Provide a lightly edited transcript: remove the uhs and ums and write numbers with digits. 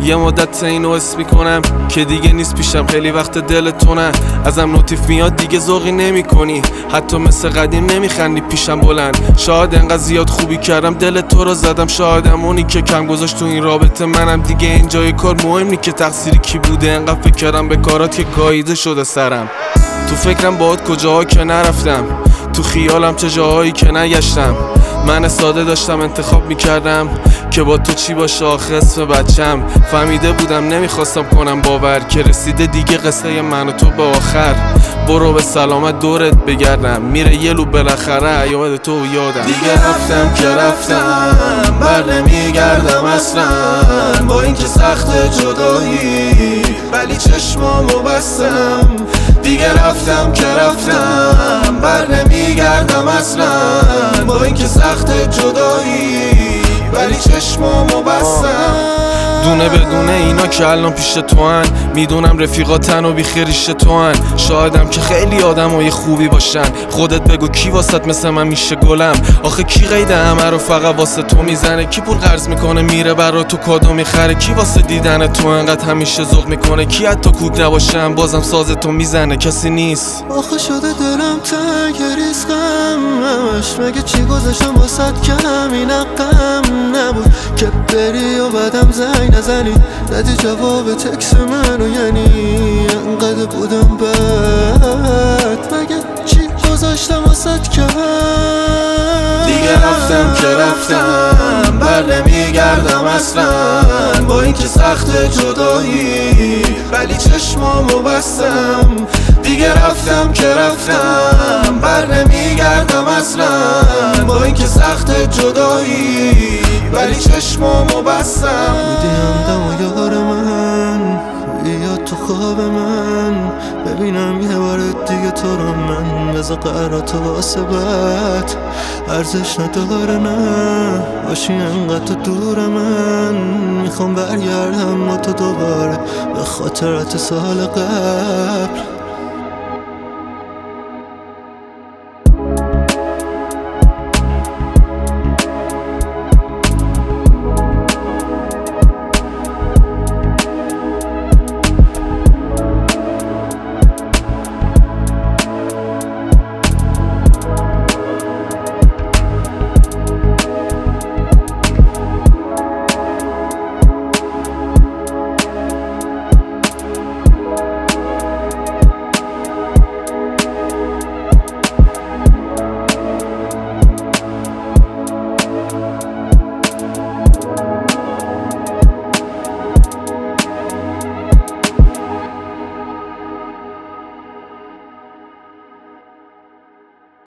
یه مدت اینو حس میکنم که دیگه نیست پیشم، خیلی وقت دلتو نه ازم نوتیف میاد دیگه ذوقی نمیکنی، حتی مثل قدیم نمیخندی پیشم بلند. شاید انقدر زیاد خوبی کردم دل تو رو زدم، شاید اونی که کم گذاشت تو این رابطه منم. دیگه اینجای کار مهم نی که تقصیری کی بوده، انقدر فکر کردم به کارات که گاییده شده سرم. تو فکرم باهات کجاها که نرفتم، تو خیالم چه جاهایی که نگشتم. من ساده داشتم انتخاب میکردم که با تو چی باشه آخه اسم بچم. فهمیده بودم نمیخواستم کنم باور که رسیده دیگه قصه من و تو به آخر. برو به سلامت دورت بگردم، میره یه لو بالاخره یاد تو یادم. دیگه رفتم که رفتم بر نمیگردم اصلا، با اینکه سخت جدایی ولی چشمامو بستم. دیگه رفتم که رفتم بر نمیگردم اصلا، با اینکه سخت جدایی ولی چشمامو بستم. دونه بدونه اینا که الان پیش تو هن، میدونم رفیقاتن و بیخیریش تو هن. شایدم که خیلی آدمای خوبی باشن، خودت بگو کی واسط مثل من میشه گلم. آخه کی قیده همه رو فقط واسه تو میزنه، کی پول قرض میکنه میره برا تو کادو میخره، کی واسه دیدن تو انقدر همیشه ذوق میکنه، کی حتی کوک نباشم بازم ساز تو میزنه، کسی نیست. آخه شده دلم تنگ ریسقم همش، مگه چی گذاشتم واسط که همین حقم نبود که بری و بعدم زنگ نزنی، ندی جواب تکس منو، یعنی انقدر بودم بد، مگه چی گذاشتم واسط که دیگه رفتم که رفتم بر نمیگردم اصلا، با اینکه سخت جدایی ولی چشمامو بستم. دیگه رفتم که رفتم بر نمیگردم اصلا، با اینکه سخت جدایی ولی چشمامو بستم. بودیم دم و یار من، بیاد تو خواب من، ببینم یه بار دیگه تو رو من، بذار قراراتو واسه بعد ارزش نداره نه باشی انقدر تو دور من. میخوام برگردم با تو دوباره به خاطرات سال قبل.